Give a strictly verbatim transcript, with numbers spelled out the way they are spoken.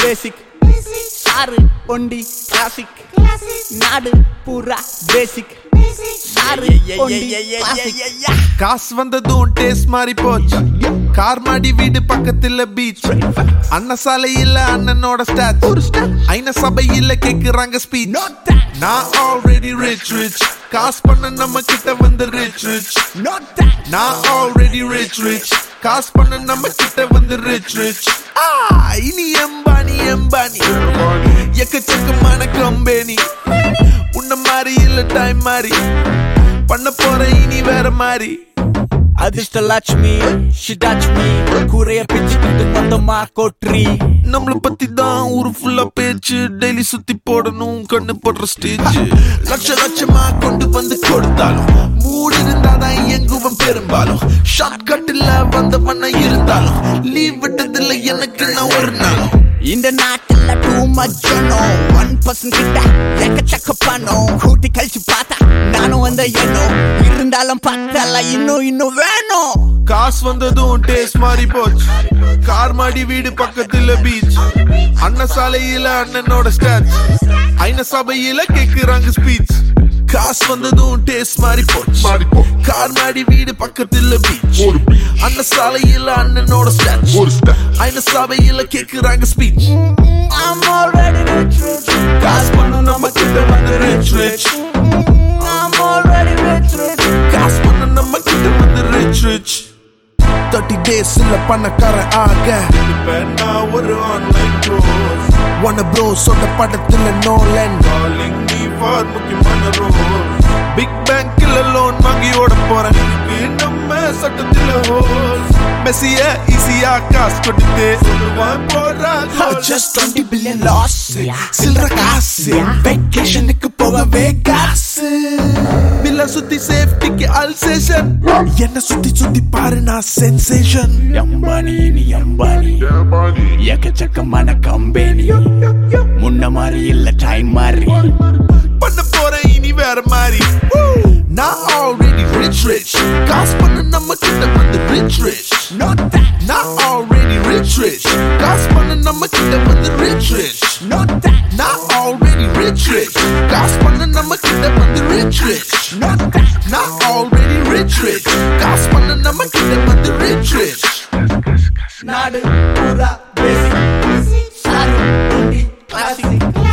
பேசிக் sir ஒண்டி classic நாடு பூரா பேசிக் சாரு ஒண்டி கிளாசிக் காசு வந்ததும் டேஸ்ட் மாறி போச்சு கார் மாடி வீடு பக்கத்துல பீச் அண்ணன் சாலையில அண்ணனோட ஸ்டாச்சு ஐன சபையில கேக்குறாங்க ஸ்பீச் நான் ஆல்ரெடி ரிச் ரிச் காசு பண்ண நம்ம கிட்ட வந்து ரிச் ரிச் நான் ஆல்ரெடி ரிச் ரிச் காசு பண்ண நம்ம கிட்ட வந்து ரிச் ரிச் இனி எம்பானி எம்பானி எக்கச்சக்கமான கம்பெனி உன்ன மாதிரி இல்ல டைம் மாதிரி பண்ண போற இனி வேற மாதிரி அதிர்ஷ்ட லட்சுமி ஷிடாச்மி கூரைய பிச்சுக்கிட்டு மொத்தமா கொட்ரி நம்மள பத்தி தான் ஊரு ஃபுல்லா பேச்சு டெய்லி சுத்தி போடணும் கண்ணு போடுற ஸ்டேஜ் லட்ச லட்சமா கொண்டு வந்து கொடுத்தாலும் மூடு இருந்தாதான் எங்குவன் பெரும்பாலும் ஷார்ட் கட்டில் வந்த பண்ண இருந்தாலும் லீவ் விட்டதில்லை எனக்கு நான் ஒரு நாளும் இந்த நாட்டுல டூ மச் ஒன் பர்சன்ட் கிட்ட எக்கச்சக்க பணம் கூட்டி கழிச்சு பார்த்தா நானும் வந்த எண்ணம் இருந்தாலும் பத்தல இன்னும் இன்னும் வேணும் காசு வந்ததும் டேஸ்ட் மாறி போச்சு கார் மாடி வீடு பக்கத்துல பீச் அண்ணன் சாலையில அண்ணனோட ஸ்டாச்சு ஐன சபையில கேக்குறாங்க ஸ்பீச் காசு வந்ததும் டேஸ்ட் மாறி போச்சு கார் மாடி வீடு பக்கத்துல பீச் அண்ணன் சாலையில அண்ணனோட ஸ்டாச்சு ஐன சபையில கேக்குறாங்க speech I'm already rich rich காசு பண்ண நம்ம கிட்ட வந்து rich rich I'm already rich rich காசு பண்ண நம்ம கிட்ட வந்து ரிச் ரிச் தேர்ட்டி டேஸ் இல்ல பணக்கார ஆக இப்ப நான் ஒரு ஆன்லைன் ப்ரோஸ் ஒன் ப்ரோ சொன்ன படத்துல நோலன் காலிங் மீ ஃபார் முக்கியமான ரோல் பிக் பேங்க்ல லோன் வாங்கி ஓட போறேன் நம்ம சட்டத்துல ஹோல்ஸ் மெஸ்ஸிய ஈஸியா காசு கொடுத்து சொல்லுவான் போறாங்க just twenty billion loss சில்ற காசு வெக்கேஷனுக்கு போகவே காசு பில்ல சுத்தி சேஃப்டிக்கு அல்சேஷன் என்ன சுத்தி சுத்தி பாரு நான் சென்சேஷன் எம்பானி நீ எம்பானி எக்கச்சக்கமான கம்பெனி முன்ன மாதிரி இல்ல டைம் மாதிரி பண்ண போறேன் இனி வேற மாதிரி நான் ஆல்ரெடி ரிச் ரிச் காசு பண்ண நம்ம கிட்ட வந்து ரிச் ரிச் not that நான் ஆல்ரெடி ரிச் ரிச் காசு பண்ண நம்ம கிட்ட வந்து ரிச் ரிச் not that நான் ஆல்ரெடி ரிச் ரிச் காசு பண்ண நம்ம கிட்ட வந்து ரிச் ரிச் not that நான் ஆல்ரெடி ரிச் ரிச் காசு பண்ண நம்ம கிட்ட வந்து ரிச் ரிச் நாடு பூரா பேசிக் சாரு ஒண்டி கிளாசிக்